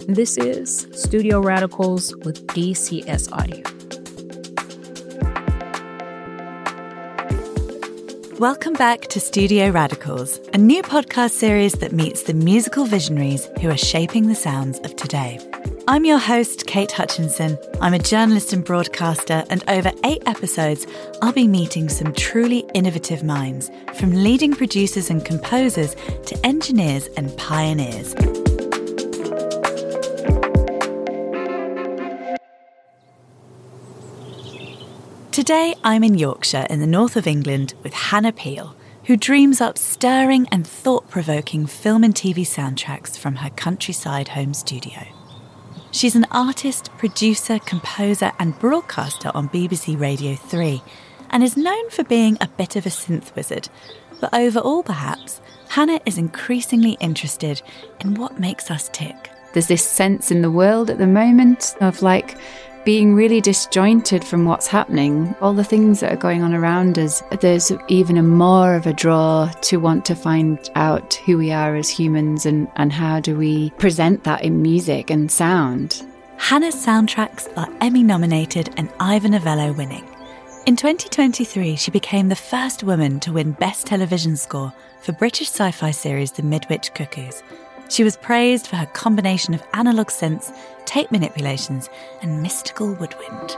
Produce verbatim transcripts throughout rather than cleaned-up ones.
This is Studio Radicals with D C S Audio. Welcome back to Studio Radicals, a new podcast series that meets the musical visionaries who are shaping the sounds of today. I'm your host, Kate Hutchinson. I'm a journalist and broadcaster, and over eight episodes, I'll be meeting some truly innovative minds, from leading producers and composers to engineers and pioneers. Today, I'm in Yorkshire in the north of England with Hannah Peel, who dreams up stirring and thought-provoking film and T V soundtracks from her countryside home studio. She's an artist, producer, composer and broadcaster on B B C Radio three and is known for being a bit of a synth wizard. But overall, perhaps, Hannah is increasingly interested in what makes us tick. There's this sense in the world at the moment of like being really disjointed from what's happening, all the things that are going on around us. There's even a more of a draw to want to find out who we are as humans and, and how do we present that in music and sound. Hannah's soundtracks are Emmy-nominated and Ivor Novello winning. In twenty twenty-three, she became the first woman to win Best Television Score for British sci-fi series The Midwich Cuckoos. She was praised for her combination of analogue synths, tape manipulations, and mystical woodwind.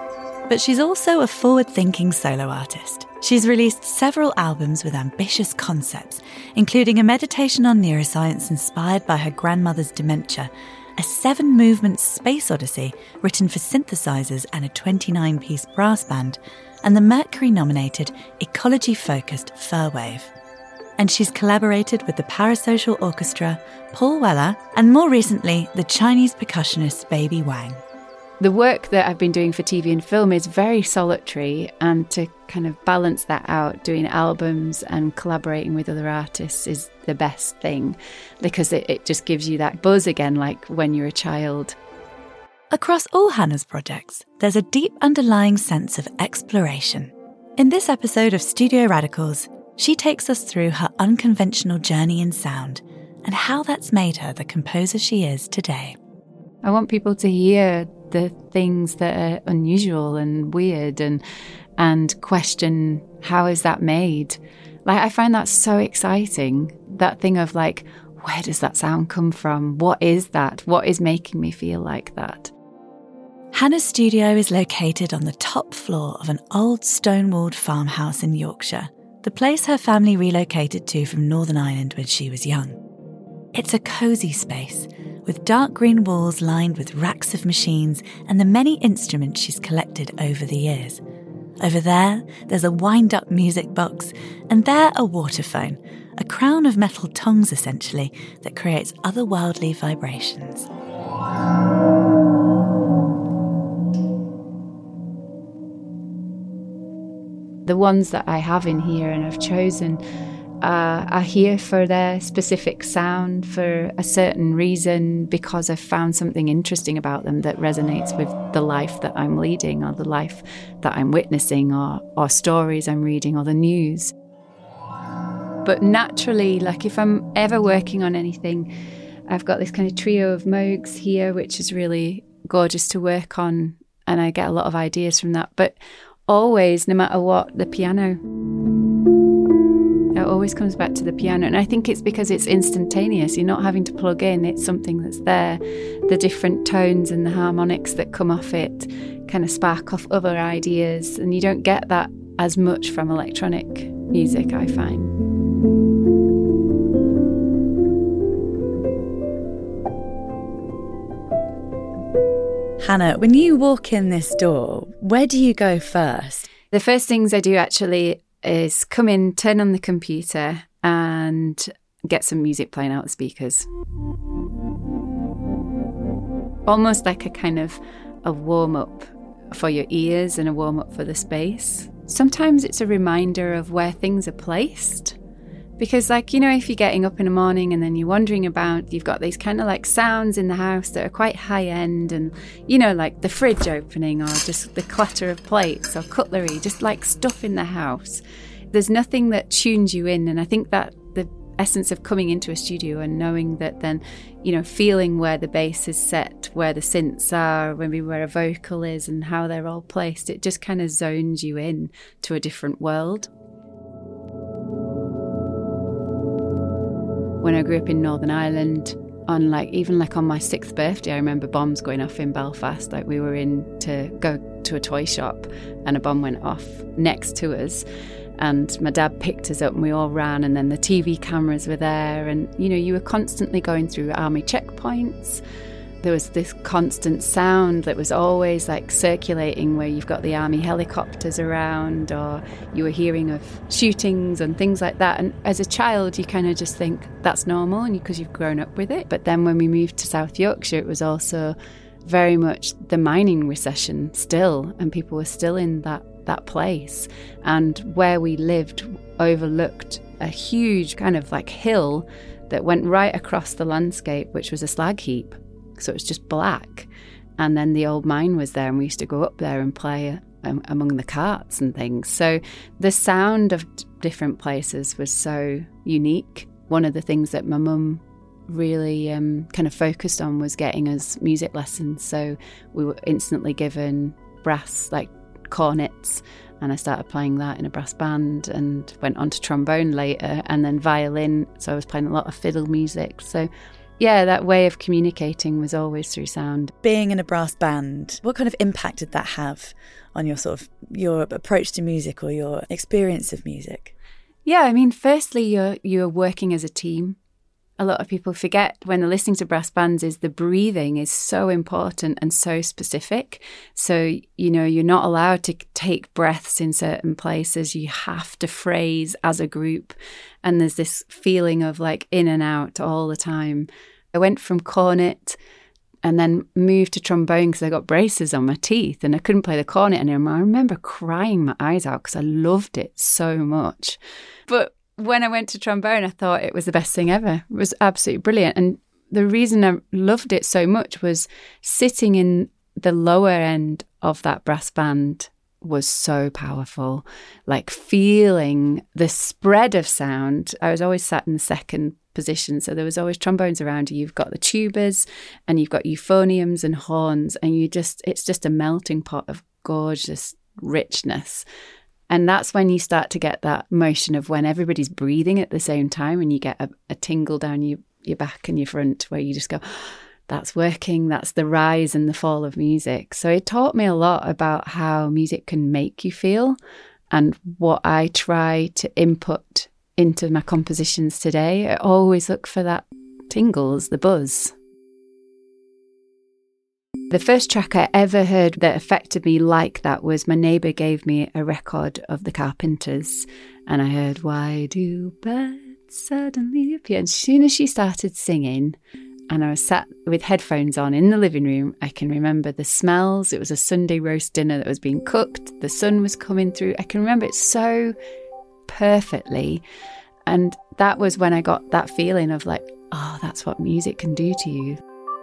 But she's also a forward-thinking solo artist. She's released several albums with ambitious concepts, including a meditation on neuroscience inspired by her grandmother's dementia, a seven-movement space odyssey written for synthesizers and a twenty-nine-piece brass band, and the Mercury-nominated ecology-focused Furwave. And she's collaborated with the Parasocial Orchestra, Paul Weller, and more recently, the Chinese percussionist Baby Wang. The work that I've been doing for T V and film is very solitary, and to kind of balance that out, doing albums and collaborating with other artists is the best thing, because it, it just gives you that buzz again, like when you're a child. Across all Hannah's projects, there's a deep underlying sense of exploration. In this episode of Studio Radicals, she takes us through her unconventional journey in sound and how that's made her the composer she is today. I want people to hear the things that are unusual and weird and and question, how is that made? Like, I find that so exciting, that thing of like, where does that sound come from? What is that? What is making me feel like that? Hannah's studio is located on the top floor of an old stone-walled farmhouse in Yorkshire, the place her family relocated to from Northern Ireland when she was young. It's a cosy space, with dark green walls lined with racks of machines and the many instruments she's collected over the years. Over there, there's a wind-up music box, and there a waterphone, a crown of metal tongs essentially, that creates otherworldly vibrations. The ones that I have in here and I've chosen uh, are here for their specific sound, for a certain reason, because I've found something interesting about them that resonates with the life that I'm leading, or the life that I'm witnessing, or, or stories I'm reading, or the news. But naturally, like if I'm ever working on anything, I've got this kind of trio of Moogs here, which is really gorgeous to work on, and I get a lot of ideas from that. But always, no matter what, the piano. It always comes back to the piano. And I think it's because it's instantaneous. You're not having to plug in. It's something that's there. The different tones and the harmonics that come off it kind of spark off other ideas. And you don't get that as much from electronic music, I find. Hannah, when you walk in this door, where do you go first? The first things I do actually is come in, turn on the computer and get some music playing out the speakers. Almost like a kind of a warm-up for your ears and a warm-up for the space. Sometimes it's a reminder of where things are placed. Because, like, you know, if you're getting up in the morning and then you're wandering about, you've got these kind of like sounds in the house that are quite high end, and, you know, like the fridge opening or just the clatter of plates or cutlery, just like stuff in the house. There's nothing that tunes you in. And I think that the essence of coming into a studio and knowing that then, you know, feeling where the bass is set, where the synths are, maybe where a vocal is and how they're all placed, it just kind of zones you in to a different world. When I grew up in Northern Ireland, on like even like on my sixth birthday, I remember bombs going off in Belfast. Like we were in to go to a toy shop and a bomb went off next to us. And my dad picked us up and we all ran, and then the T V cameras were there. And, you know, you were constantly going through army checkpoints. There was this constant sound that was always like circulating where you've got the army helicopters around, or you were hearing of shootings and things like that. And as a child, you kind of just think that's normal and because you've grown up with it. But then when we moved to South Yorkshire, it was also very much the mining recession still, and people were still in that that place. And where we lived overlooked a huge kind of like hill that went right across the landscape, which was a slag heap. So it was just black. And then the old mine was there, and we used to go up there and play um, among the carts and things. So the sound of d- different places was so unique. One of the things that my mum really um, kind of focused on was getting us music lessons. So we were instantly given brass, like cornets, and I started playing that in a brass band and went on to trombone later, and then violin. So I was playing a lot of fiddle music. So yeah, that way of communicating was always through sound. Being in a brass band, what kind of impact did that have on your sort of your approach to music or your experience of music? Yeah, I mean, firstly, you're you're working as a team. A lot of people forget when they're listening to brass bands is the breathing is so important and so specific. So, you know, you're not allowed to take breaths in certain places. You have to phrase as a group. And there's this feeling of like in and out all the time. I went from cornet and then moved to trombone because I got braces on my teeth and I couldn't play the cornet anymore. I remember crying my eyes out because I loved it so much. But when I went to trombone, I thought it was the best thing ever. It was absolutely brilliant. And the reason I loved it so much was sitting in the lower end of that brass band was so powerful. Like feeling the spread of sound. I was always sat in the second position. So there was always trombones around you. You've got the tubas and you've got euphoniums and horns. And you just, it's just a melting pot of gorgeous richness. And that's when you start to get that motion of when everybody's breathing at the same time and you get a, a tingle down your, your back and your front where you just go, that's working. That's the rise and the fall of music. So it taught me a lot about how music can make you feel and what I try to input into my compositions today. I always look for that tingles, the buzz. The first track I ever heard that affected me like that was my neighbour gave me a record of the Carpenters and I heard, "Why do birds suddenly appear?" And as soon as she started singing and I was sat with headphones on in the living room, I can remember the smells. It was a Sunday roast dinner that was being cooked. The sun was coming through. I can remember it so perfectly. And that was when I got that feeling of like, oh, that's what music can do to you.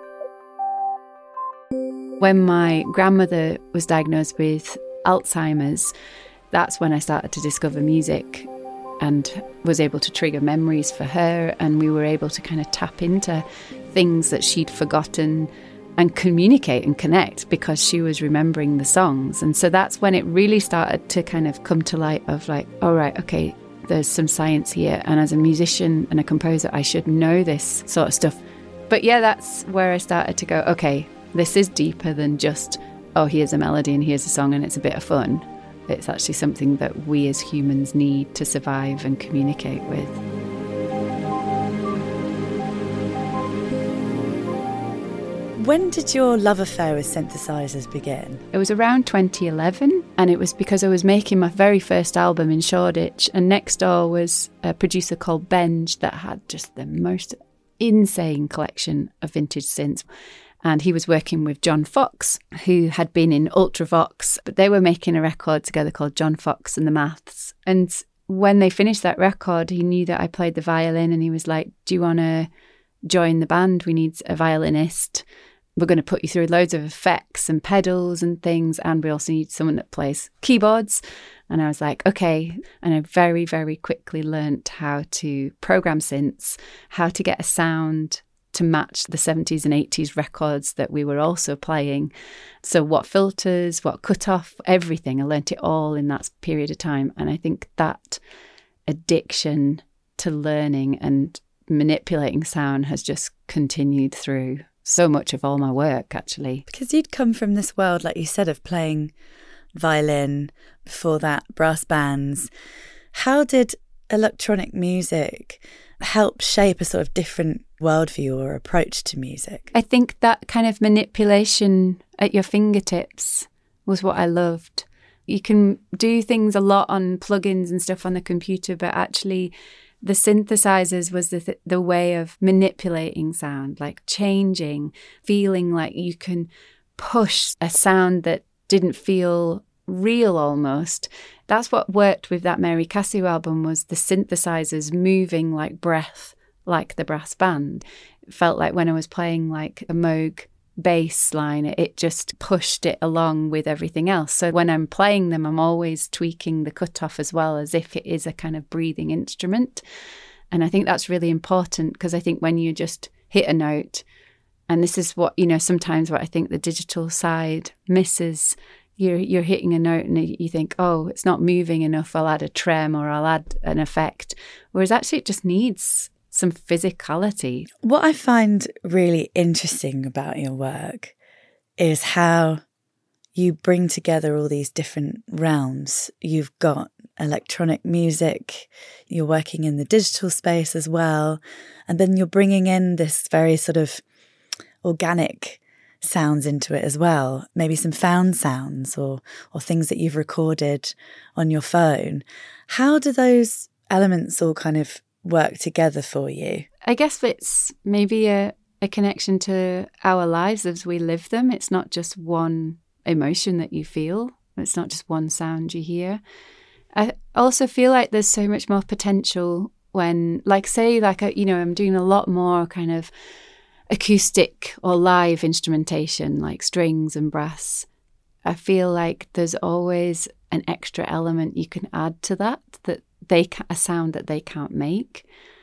When my grandmother was diagnosed with Alzheimer's, that's when I started to discover music and was able to trigger memories for her. And we were able to kind of tap into things that she'd forgotten and communicate and connect because she was remembering the songs. And so that's when it really started to kind of come to light of like, all right, okay, there's some science here. And as a musician and a composer, I should know this sort of stuff. But yeah, that's where I started to go, okay, this is deeper than just, oh, here's a melody and here's a song and it's a bit of fun. It's actually something that we as humans need to survive and communicate with. When did your love affair with synthesizers begin? It was around twenty eleven, and it was because I was making my very first album in Shoreditch, and next door was a producer called Benj that had just the most insane collection of vintage synths. And he was working with John Fox, who had been in Ultravox, but they were making a record together called John Fox and the Maths. And when they finished that record, he knew that I played the violin and he was like, do you want to join the band? We need a violinist. we're going to put you through loads of effects and pedals and things. And we also need someone that plays keyboards. And I was like, okay. And I very, very quickly learnt how to program synths, how to get a sound to match the seventies and eighties records that we were also playing. So what filters, what cutoff, everything. I learnt it all in that period of time. And I think that addiction to learning and manipulating sound has just continued through so much of all my work, actually. Because you'd come from this world, like you said, of playing violin, before that brass bands. How did electronic music help shape a sort of different worldview or approach to music? I think that kind of manipulation at your fingertips was what I loved. You can do things a lot on plugins and stuff on the computer, but actually the synthesizers was the th- the way of manipulating sound, like changing, feeling like you can push a sound that didn't feel real almost. That's what worked with that Mary Cassie album, was the synthesizers moving like breath, like the brass band. It felt like when I was playing like a Moog bass line, it just pushed it along with everything else. So when I'm playing them, I'm always tweaking the cutoff as well, as if it is a kind of breathing instrument. And I think that's really important, because I think when you just hit a note, and this is what, you know, sometimes what I think the digital side misses, you're you're hitting a note and you think, oh, it's not moving enough, I'll add a trem or I'll add an effect. Whereas actually it just needs some physicality. What I find really interesting about your work is how you bring together all these different realms. You've got electronic music, you're working in the digital space as well, and then you're bringing in this very sort of organic sounds into it as well, maybe some found sounds or or things that you've recorded on your phone. How do those elements all kind of work together for you? I guess it's maybe a, a connection to our lives as we live them. It's not just one emotion that you feel. It's not just one sound you hear. I also feel like there's so much more potential when, like, say, like, a, you know, I'm doing a lot more kind of acoustic or live instrumentation, like strings and brass. I feel like there's always an extra element you can add to that, that they ca- a sound that they can't make.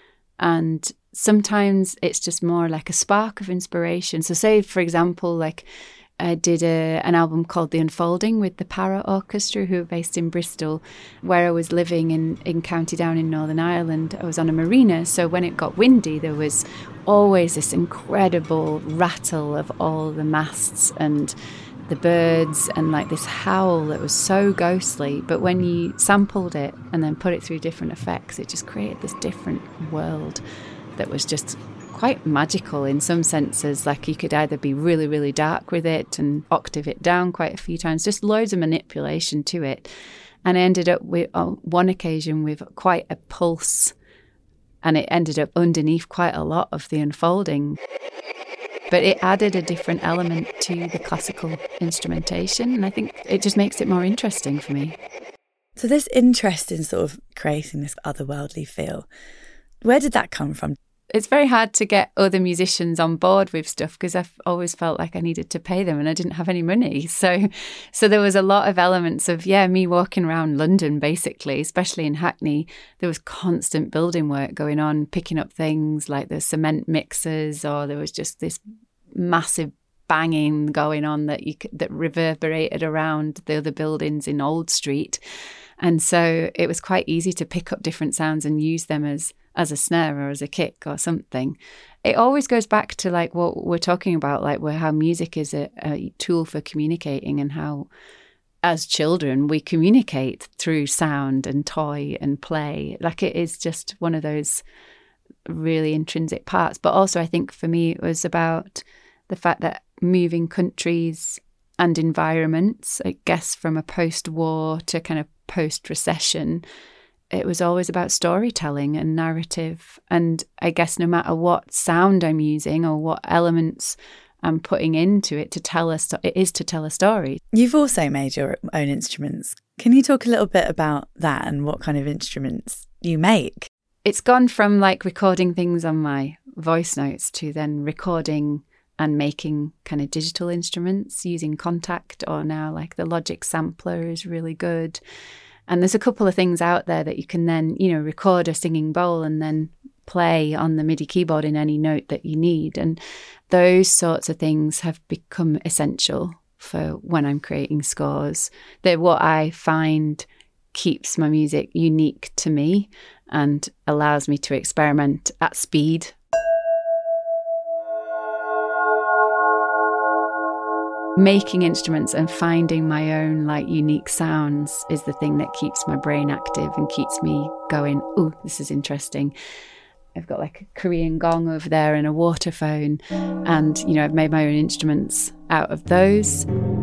And sometimes it's just more like a spark of inspiration. So say, for example, like I did a, an album called The Unfolding with the Para Orchestra, who are based in Bristol, where I was living in, in County Down in Northern Ireland. I was on a marina, so when it got windy, there was always this incredible rattle of all the masts and the birds, and like this howl that was so ghostly. But when you sampled it and then put it through different effects, it just created this different world that was just quite magical in some senses. Like you could either be really, really dark with it and octave it down quite a few times, just loads of manipulation to it. And I ended up with, on one occasion, with quite a pulse, and it ended up underneath quite a lot of The Unfolding. But it added a different element to the classical instrumentation, and I think it just makes it more interesting for me. So this interest in sort of creating this otherworldly feel, where did that come from? It's very hard to get other musicians on board with stuff, because I've always felt like I needed to pay them and I didn't have any money. So so there was a lot of elements of, yeah, me walking around London, basically, especially in Hackney. There was constant building work going on, picking up things like the cement mixers, or there was just this massive banging going on that you could, that reverberated around the other buildings in Old Street. And so it was quite easy to pick up different sounds and use them as as a snare or as a kick or something. It always goes back to like what we're talking about, like where how music is a, a tool for communicating, and how as children we communicate through sound and toy and play. Like it is just one of those really intrinsic parts. But also I think for me it was about the fact that moving countries and environments, I guess from a post-war to kind of post-recession, it was always about storytelling and narrative. And I guess no matter what sound I'm using or what elements I'm putting into it to tell us, sto- it is to tell a story. You've also made your own instruments. Can you talk a little bit about that and what kind of instruments you make? It's gone from like recording things on my voice notes to then recording and making kind of digital instruments using Kontakt, or now like the Logic sampler is really good. And there's a couple of things out there that you can then, you know, record a singing bowl and then play on the MIDI keyboard in any note that you need. And those sorts of things have become essential for when I'm creating scores. They're what I find keeps my music unique to me and allows me to experiment at speed. Making instruments and finding my own like unique sounds is the thing that keeps my brain active and keeps me going, oh, this is interesting. I've got like a Korean gong over there and a waterphone, and you know, I've made my own instruments out of those.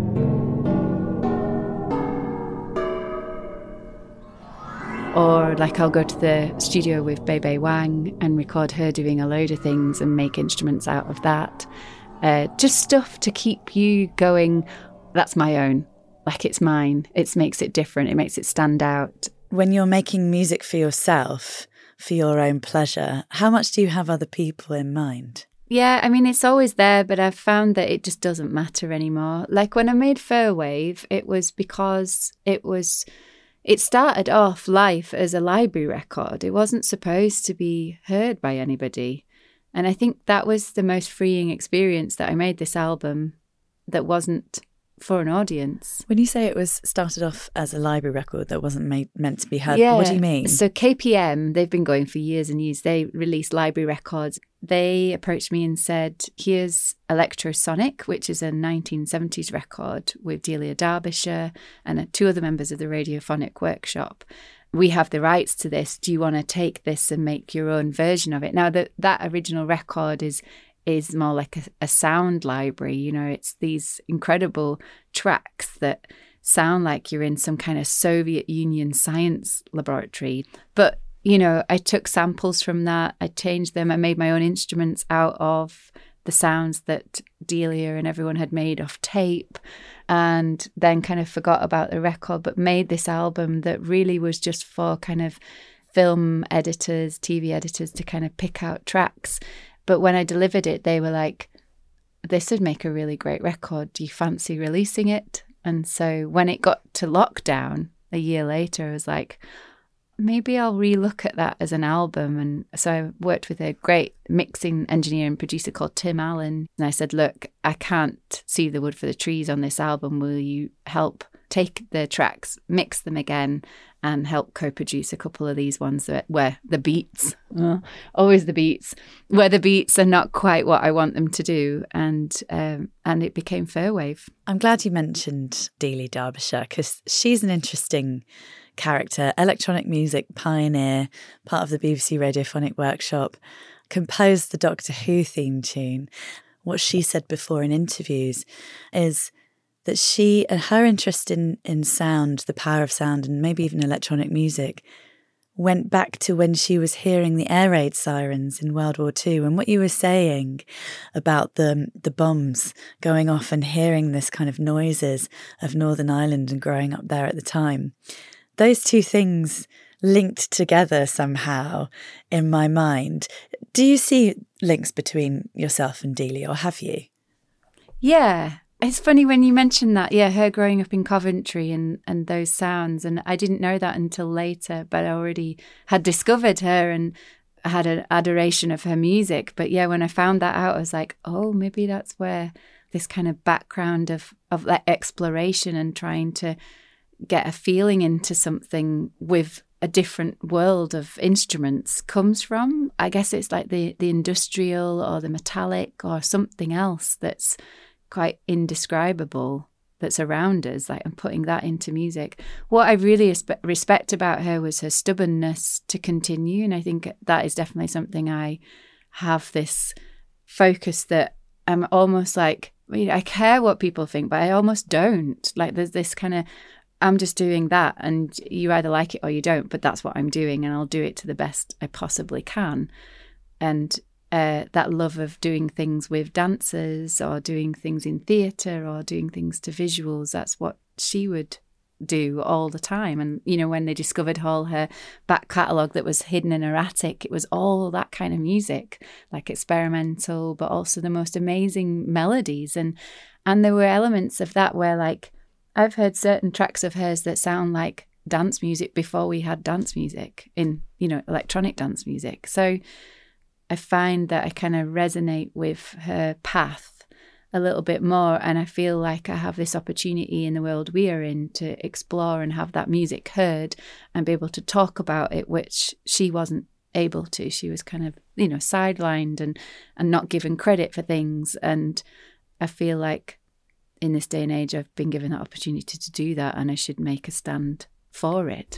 Or like I'll go to the studio with Bebe Wang and record her doing a load of things and make instruments out of that. Uh, just stuff to keep you going, that's my own. Like it's mine. It makes it different. It makes it stand out. When you're making music for yourself, for your own pleasure, how much do you have other people in mind? Yeah, I mean, it's always there, but I've found that it just doesn't matter anymore. Like when I made Fairwave, it was because it was... It started off life as a library record. It wasn't supposed to be heard by anybody. And I think that was the most freeing experience, that I made this album that wasn't for an audience. When you say it was started off as a library record that wasn't made, meant to be heard, yeah. What do you mean? So K P M, they've been going for years and years. They released library records. They approached me and said, here's Electrosonic, which is a nineteen seventies record with Delia Derbyshire and two other members of the Radiophonic Workshop. We have the rights to this. Do you want to take this and make your own version of it? Now, the, that original record is is more like a, a sound library. You know, it's these incredible tracks that sound like you're in some kind of Soviet Union science laboratory. But, you know, I took samples from that. I changed them. I made my own instruments out of the sounds that Delia and everyone had made off tape, and then kind of forgot about the record, but made this album that really was just for kind of film editors, T V editors to kind of pick out tracks. But when I delivered it, they were like, this would make a really great record. Do you fancy releasing it? And so when it got to lockdown a year later, I was like, maybe I'll relook at that as an album. And so I worked with a great mixing engineer and producer called Tim Allen. And I said, look, I can't see the wood for the trees on this album. Will you help take the tracks, mix them again, and help co-produce a couple of these ones that where the beats, uh, always the beats, where the beats are not quite what I want them to do. And um, and it became Fairwave. I'm glad you mentioned Delia Derbyshire, because she's an interesting character, electronic music pioneer, part of the B B C Radiophonic Workshop, composed the Doctor Who theme tune. What she said before in interviews is that she and her interest in, in sound, the power of sound, and maybe even electronic music, went back to when she was hearing the air raid sirens in World War Two. And what you were saying about the the bombs going off and hearing this kind of noises of Northern Ireland and growing up there at the time, those two things linked together somehow in my mind. Do you see links between yourself and Delia, or have you? Yeah. It's funny when you mention that, yeah, her growing up in Coventry and, and those sounds. And I didn't know that until later, but I already had discovered her and had an adoration of her music. But yeah, when I found that out, I was like, oh, maybe that's where this kind of background of, of like exploration and trying to get a feeling into something with a different world of instruments comes from. I guess it's like the, the industrial or the metallic or something else that's quite indescribable that's around us, like, and putting that into music. What I really respe- respect about her was her stubbornness to continue, and I think that is definitely something I have this focus that I'm almost like, I mean, I care what people think, but I almost don't. Like, there's this kind of, I'm just doing that, and you either like it or you don't, but that's what I'm doing, and I'll do it to the best I possibly can. And Uh, that love of doing things with dancers or doing things in theatre or doing things to visuals, that's what she would do all the time. And, you know, when they discovered all her back catalogue that was hidden in her attic, it was all that kind of music, like experimental, but also the most amazing melodies. And and there were elements of that where, like, I've heard certain tracks of hers that sound like dance music before we had dance music in, you know, electronic dance music. So I find that I kind of resonate with her path a little bit more, and I feel like I have this opportunity in the world we are in to explore and have that music heard and be able to talk about it, which she wasn't able to. She was kind of, you know, sidelined and and not given credit for things. And I feel like in this day and age I've been given that opportunity to do that, and I should make a stand for it.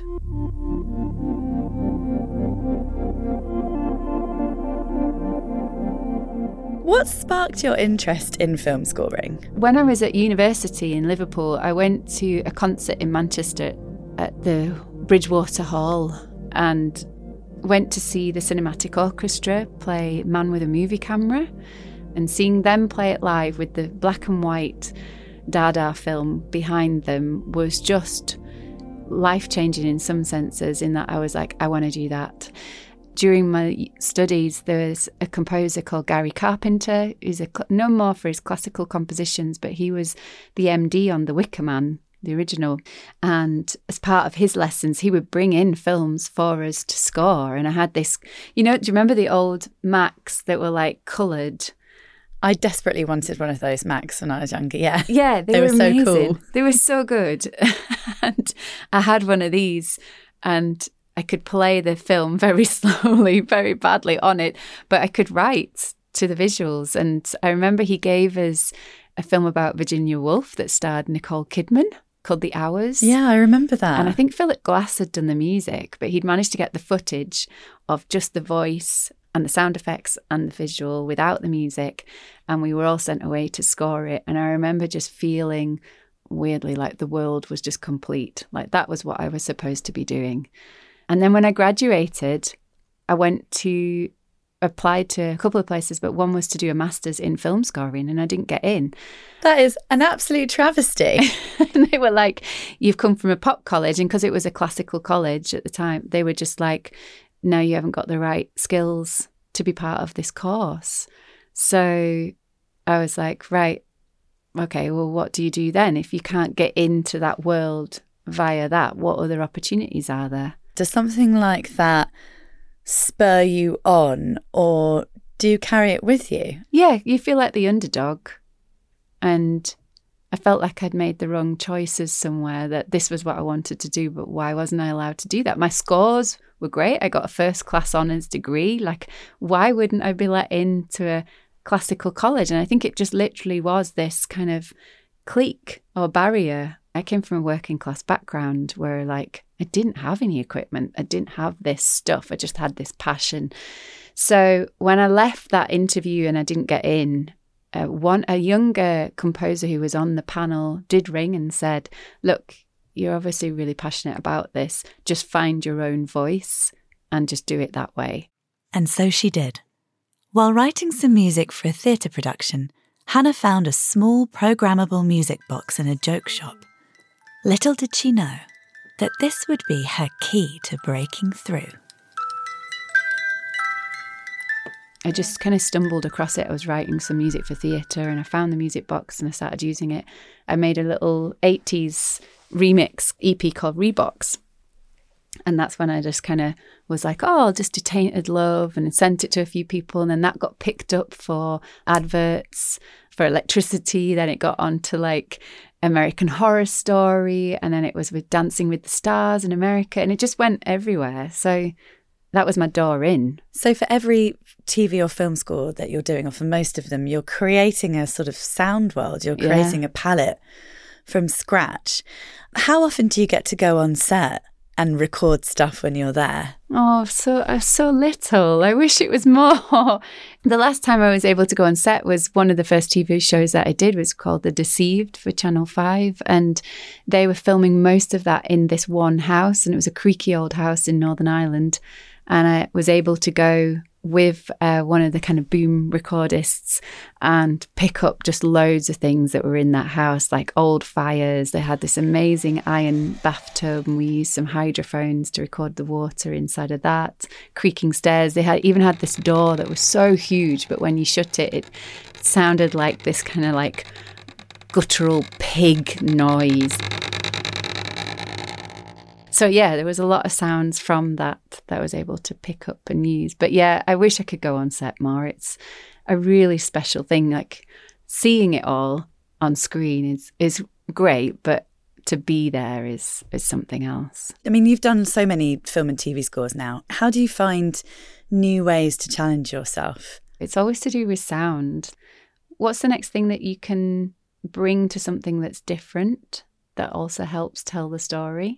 What sparked your interest in film scoring? When I was at university in Liverpool, I went to a concert in Manchester at the Bridgewater Hall and went to see the Cinematic Orchestra play Man with a Movie Camera, and seeing them play it live with the black and white Dada film behind them was just life-changing in some senses, in that I was like, I want to do that. During my studies, there was a composer called Gary Carpenter, who's a, known more for his classical compositions, but he was the M D on The Wicker Man, the original. And as part of his lessons, he would bring in films for us to score. And I had this, you know, do you remember the old Macs that were like coloured? I desperately wanted one of those Macs when I was younger, yeah. Yeah, they, they were, were so amazing. cool. They were so good. And I had one of these, and I could play the film very slowly, very badly on it, but I could write to the visuals. And I remember he gave us a film about Virginia Woolf that starred Nicole Kidman called The Hours. Yeah, I remember that. And I think Philip Glass had done the music, but he'd managed to get the footage of just the voice and the sound effects and the visual without the music. And we were all sent away to score it. And I remember just feeling weirdly like the world was just complete. Like that was what I was supposed to be doing. And then when I graduated, I went to apply to a couple of places, but one was to do a master's in film scoring, and I didn't get in. That is an absolute travesty. And they were like, you've come from a pop college. And because it was a classical college at the time, they were just like, no, you haven't got the right skills to be part of this course. So I was like, right, okay, well, what do you do then? If you can't get into that world via that, what other opportunities are there? Does something like that spur you on, or do you carry it with you? Yeah, you feel like the underdog. And I felt like I'd made the wrong choices somewhere, that this was what I wanted to do, but why wasn't I allowed to do that? My scores were great. I got a first class honours degree. Like, why wouldn't I be let into a classical college? And I think it just literally was this kind of clique or barrier. I came from a working class background where, like, I didn't have any equipment. I didn't have this stuff. I just had this passion. So when I left that interview and I didn't get in, uh, one a younger composer who was on the panel did ring and said, look, you're obviously really passionate about this. Just find your own voice and just do it that way. And so she did. While writing some music for a theatre production, Hannah found a small programmable music box in a joke shop. Little did she know that this would be her key to breaking through. I just kind of stumbled across it. I was writing some music for theatre and I found the music box and I started using it. I made a little eighties remix E P called Rebox. And that's when I just kind of was like, oh, I'll just do Tainted Love, and sent it to a few people. And then that got picked up for adverts, for electricity. Then it got onto like American Horror Story. And then it was with Dancing with the Stars in America. And it just went everywhere. So that was my door in. So for every T V or film score that you're doing, or for most of them, you're creating a sort of sound world. You're creating yeah. a palette from scratch. How often do you get to go on set and record stuff when you're there? Oh, so uh, so little. I wish it was more. The last time I was able to go on set was one of the first T V shows that I did was called The Deceived for Channel five. And they were filming most of that in this one house. And it was a creaky old house in Northern Ireland. And I was able to go with uh, one of the kind of boom recordists and pick up just loads of things that were in that house, like old fires. They had this amazing iron bathtub, and we used some hydrophones to record the water inside of that. Creaking stairs. They had even had this door that was so huge, but when you shut it, it sounded like this kind of like guttural pig noise. So yeah, there was a lot of sounds from that that I was able to pick up and use. But yeah, I wish I could go on set more. It's a really special thing. Like seeing it all on screen is is great, but to be there is is something else. I mean, you've done so many film and T V scores now. How do you find new ways to challenge yourself? It's always to do with sound. What's the next thing that you can bring to something that's different that also helps tell the story?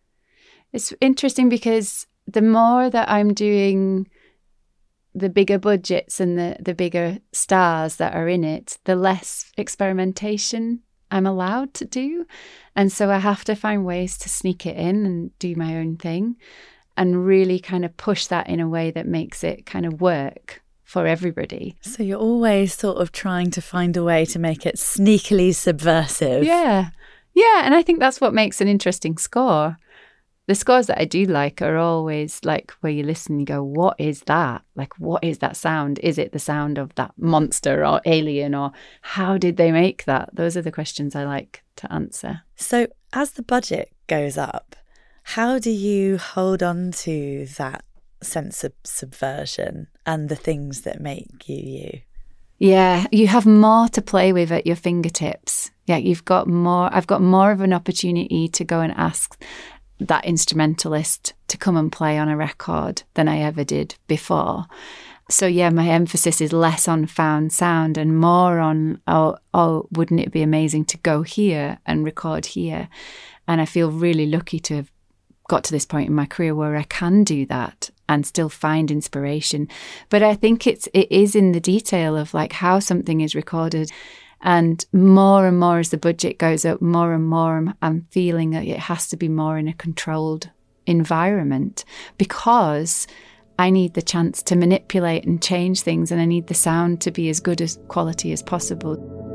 It's interesting because the more that I'm doing the bigger budgets and the, the bigger stars that are in it, the less experimentation I'm allowed to do. And so I have to find ways to sneak it in and do my own thing and really kind of push that in a way that makes it kind of work for everybody. So you're always sort of trying to find a way to make it sneakily subversive. Yeah. Yeah. And I think that's what makes an interesting score. The scores that I do like are always like where you listen and you go, what is that? Like, what is that sound? Is it the sound of that monster or alien, or how did they make that? Those are the questions I like to answer. So as the budget goes up, how do you hold on to that sense of subversion and the things that make you you? Yeah, you have more to play with at your fingertips. Yeah, you've got more. I've got more of an opportunity to go and ask that instrumentalist to come and play on a record than I ever did before. So yeah, my emphasis is less on found sound and more on, oh, oh, wouldn't it be amazing to go here and record here? And I feel really lucky to have got to this point in my career where I can do that and still find inspiration. But I think it's it is in the detail of like how something is recorded. And more and more as the budget goes up, more and more I'm, I'm feeling that it has to be more in a controlled environment because I need the chance to manipulate and change things, and I need the sound to be as good as quality as possible.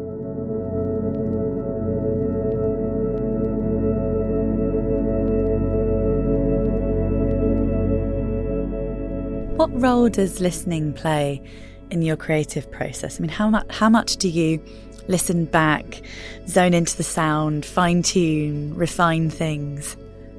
What role does listening play in your creative process? I mean, how much how much do you listen back, zone into the sound, fine-tune, refine things?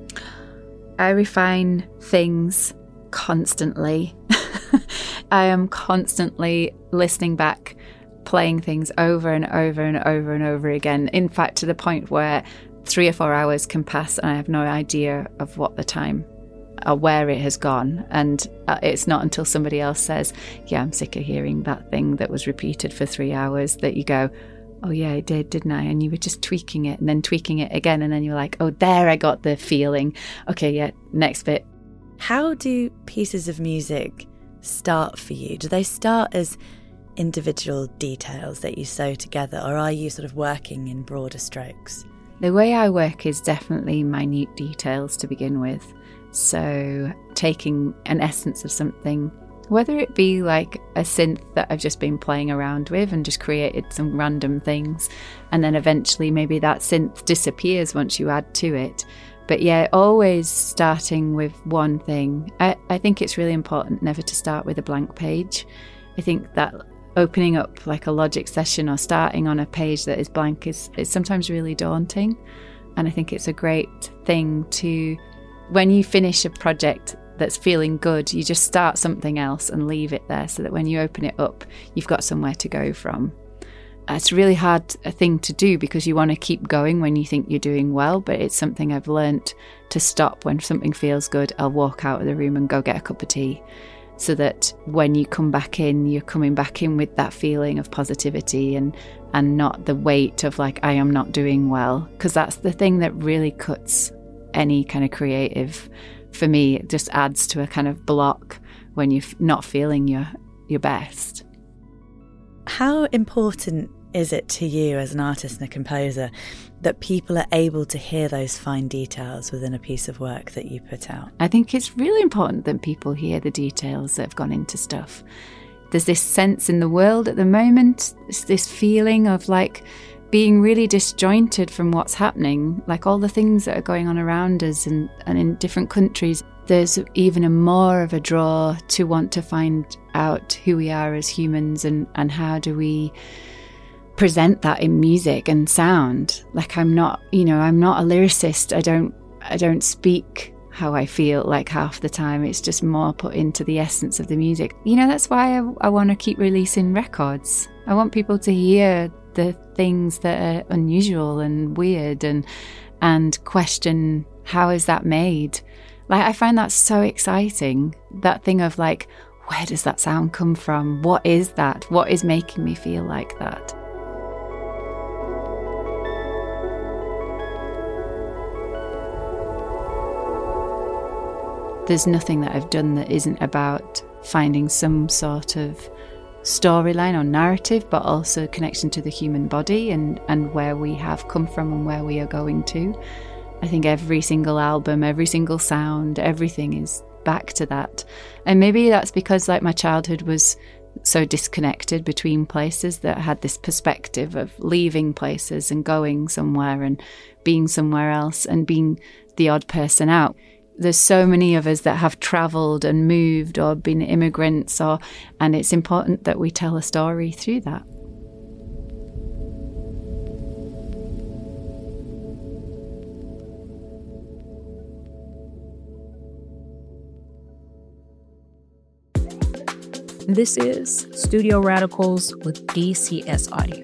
I refine things constantly. I am constantly listening back, playing things over and over and over and over again. In fact, to the point where three or four hours can pass and I have no idea of what the time or where it has gone. And it's not until somebody else says, yeah, I'm sick of hearing that thing that was repeated for three hours that you go, oh yeah, I did, didn't I? And you were just tweaking it and then tweaking it again. And then you're like, oh, there, I got the feeling. Okay, yeah, next bit. How do pieces of music start for you? Do they start as individual details that you sew together, or are you sort of working in broader strokes? The way I work is definitely minute details to begin with. So taking an essence of something, whether it be like a synth that I've just been playing around with and just created some random things, and then eventually maybe that synth disappears once you add to it. But yeah, always starting with one thing. I, I think it's really important never to start with a blank page. I think that opening up like a Logic session or starting on a page that is blank is, is sometimes really daunting. And I think it's a great thing to, when you finish a project that's feeling good, you just start something else and leave it there so that when you open it up, you've got somewhere to go from. It's a really hard a thing to do because you want to keep going when you think you're doing well, but it's something I've learnt to stop. When something feels good, I'll walk out of the room and go get a cup of tea, so that when you come back in, you're coming back in with that feeling of positivity and and not the weight of like, I am not doing well, because that's the thing that really cuts any kind of creative. For me, it just adds to a kind of block when you're not feeling your your best. How important is it to you as an artist and a composer that people are able to hear those fine details within a piece of work that you put out? I think it's really important that people hear the details that have gone into stuff. There's this sense in the world at the moment, this feeling of like being really disjointed from what's happening, like all the things that are going on around us and, and in different countries. There's even a more of a draw to want to find out who we are as humans and, and how do we present that in music and sound. Like I'm not, you know, I'm not a lyricist. I don't, I don't speak how I feel like half the time. It's just more put into the essence of the music. You know, that's why I, I want to keep releasing records. I want people to hear the things that are unusual and weird and and question, how is that made? Like, I find that so exciting, that thing of like, where does that sound come from? What is that? What is making me feel like that? There's nothing that I've done that isn't about finding some sort of storyline or narrative, but also connection to the human body and, and where we have come from and where we are going to. I think every single album, every single sound, everything is back to that. And maybe that's because like my childhood was so disconnected between places that I had this perspective of leaving places and going somewhere and being somewhere else and being the odd person out. There's so many of us that have travelled and moved or been immigrants, or, and it's important that we tell a story through that. This is Studio Radicals with D C S Audio.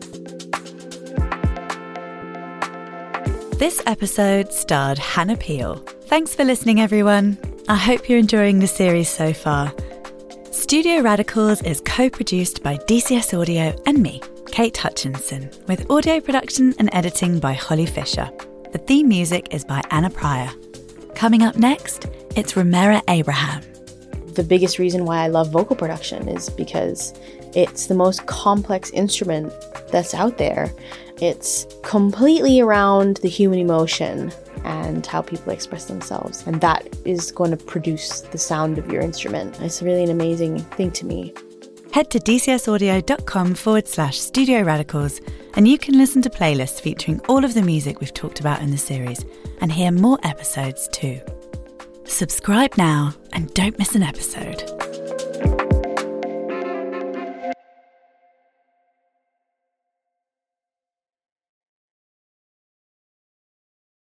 This episode starred Hannah Peel. Thanks for listening, everyone. I hope you're enjoying the series so far. Studio Radicals is co-produced by D C S Audio and me, Kate Hutchinson, with audio production and editing by Holly Fisher. The theme music is by Anna Pryor. Coming up next, it's Romera Abraham. The biggest reason why I love vocal production is because it's the most complex instrument that's out there. It's completely around the human emotion and how people express themselves. And that is going to produce the sound of your instrument. It's really an amazing thing to me. Head to dcsaudio.com forward slash Studio Radicals and you can listen to playlists featuring all of the music we've talked about in the series and hear more episodes too. Subscribe now and don't miss an episode.